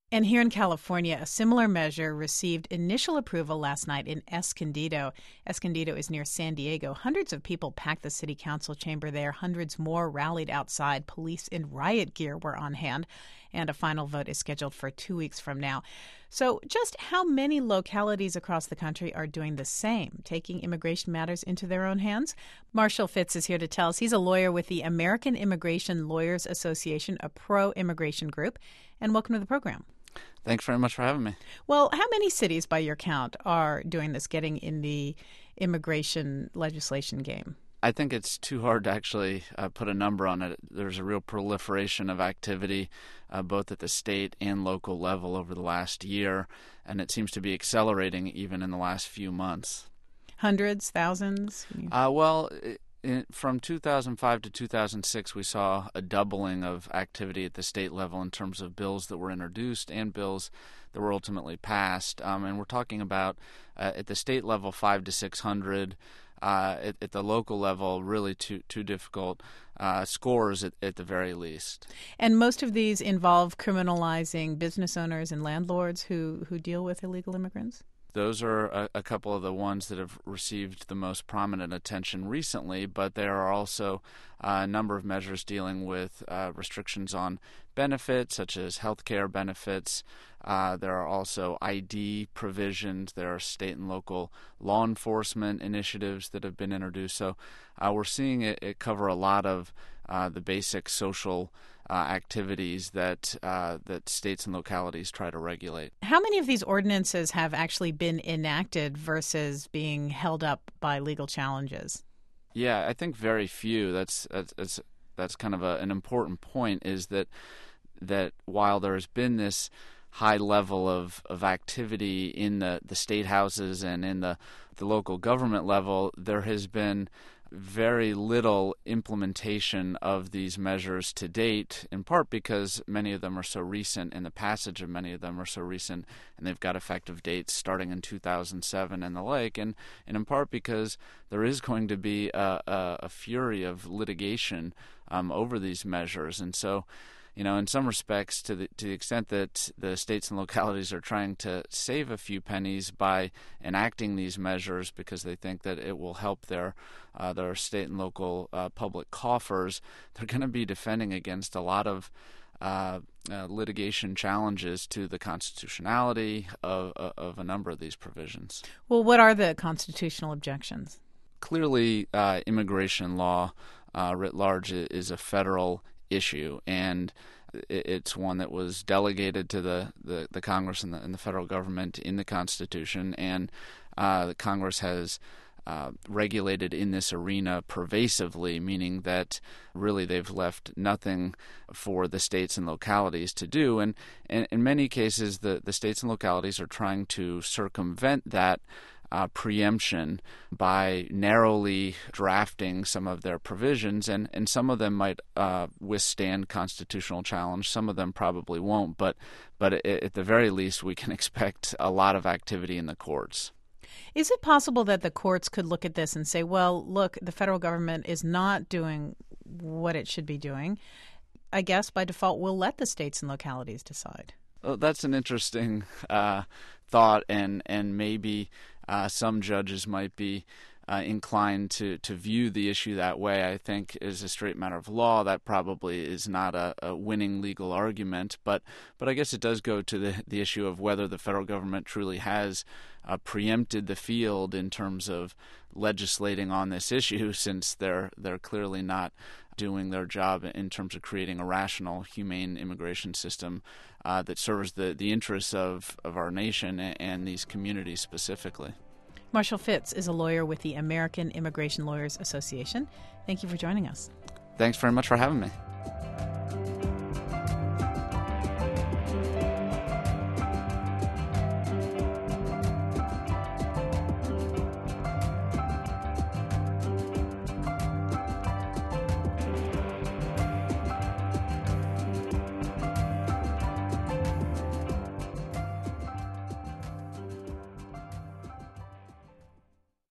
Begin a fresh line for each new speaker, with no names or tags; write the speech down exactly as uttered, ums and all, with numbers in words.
And here in California, a similar measure received initial approval last night in Escondido. Escondido is near San Diego. Hundreds of people packed the city council chamber there. Hundreds more rallied outside. Police in riot gear were on hand. And a final vote is scheduled for two weeks from now. So just how many localities across the country are doing the same, taking immigration matters into their own hands? Marshall Fitz is here to tell us. He's a lawyer with the American Immigration Lawyers Association, a pro-immigration group. And welcome to the program.
Thanks very much for having me.
Well, how many cities, by your count, are doing this, getting in the immigration legislation game?
I think it's too hard to actually uh, put a number on it. There's a real proliferation of activity, uh, both at the state and local level over the last year, and it seems to be accelerating even in the last few months.
Hundreds, thousands?
Uh, well, it, In, from two thousand five to two thousand six, we saw a doubling of activity at the state level in terms of bills that were introduced and bills that were ultimately passed. Um, and we're talking about, uh, at the state level, five to six hundred. Uh, at, at the local level, really too too difficult uh, scores at, at the very least.
And most of these involve criminalizing business owners and landlords who, who deal with illegal immigrants?
Those are a, a couple of the ones that have received the most prominent attention recently, but there are also uh, a number of measures dealing with uh, restrictions on benefits, such as health care benefits. Uh, there are also I D provisions. There are state and local law enforcement initiatives that have been introduced. So uh, we're seeing it, it cover a lot of uh, the basic social Uh, activities that uh, that states and localities try to regulate.
How many of these ordinances have actually been enacted versus being held up by legal challenges?
Yeah, I think very few. That's that's that's, that's kind of a, an important point. Is that that while there has been this high level of, of activity in the, the state houses and in the the local government level, there has been very little implementation of these measures to date, in part because many of them are so recent and the passage of many of them are so recent, and they've got effective dates starting in two thousand seven and the like, and, and in part because there is going to be a, a, a fury of litigation um, over these measures. And so, you know, in some respects, to the to the extent that the states and localities are trying to save a few pennies by enacting these measures because they think that it will help their uh, their state and local uh, public coffers, they're going to be defending against a lot of uh, uh, litigation challenges to the constitutionality of, of a number of these provisions.
Well, what are the constitutional objections?
Clearly, uh, immigration law uh, writ large is a federal issue, and it's one that was delegated to the, the, the Congress and the, and the federal government in the Constitution, and uh, the Congress has uh, regulated in this arena pervasively, meaning that really they've left nothing for the states and localities to do, and, and in many cases the, the states and localities are trying to circumvent that Uh, preemption by narrowly drafting some of their provisions, and, and some of them might uh, withstand constitutional challenge. Some of them probably won't, but but at the very least we can expect a lot of activity in the courts.
Is it possible that the courts could look at this and say, well, look, the federal government is not doing what it should be doing. I guess by default we'll let the states and localities decide?
Well, that's an interesting uh, thought, and, and maybe Uh, some judges might be uh, inclined to, to view the issue that way. I think as a straight matter of law, that probably is not a, a winning legal argument. But but I guess it does go to the, the issue of whether the federal government truly has uh, preempted the field in terms of legislating on this issue, since they're they're clearly not doing their job in terms of creating a rational, humane immigration system uh, that serves the, the interests of, of our nation and these communities specifically.
Marshall Fitz is a lawyer with the American Immigration Lawyers Association. Thank you for joining us.
Thanks very much for having me.